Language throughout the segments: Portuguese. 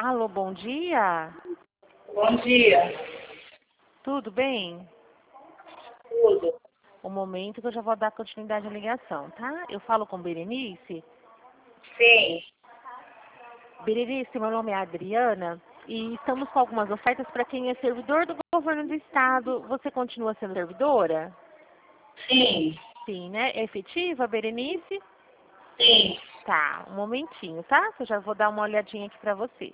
Alô, bom dia. Bom dia. Tudo bem? Tudo. Um momento que eu já vou dar continuidade à ligação, tá? Eu falo com Berenice. Sim. Berenice, meu nome é Adriana e estamos com algumas ofertas para quem é servidor do governo do estado. Você continua sendo servidora? Sim. Sim, né? É efetiva, Berenice? Sim. Tá, um momentinho, tá? Eu já vou dar uma olhadinha aqui para você.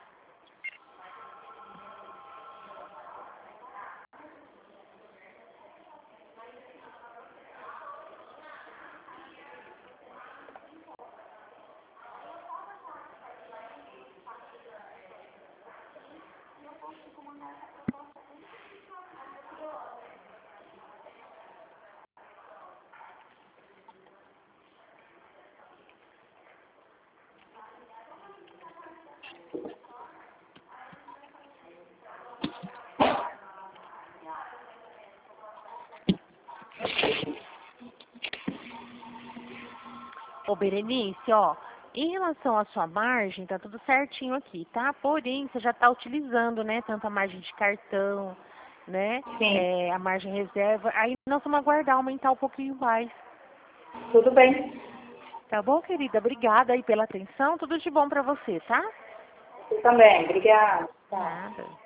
Ô, Berenice, ó, em relação à sua margem, tá tudo certinho aqui, tá? Porém, você já tá utilizando, né, tanto a margem de cartão, né, Sim. a margem reserva. Aí nós vamos aguardar aumentar um pouquinho mais. Tudo bem. Tá bom, querida? Obrigada aí pela atenção. Tudo de bom pra você, tá? Você também. Obrigada. Tá. Nada.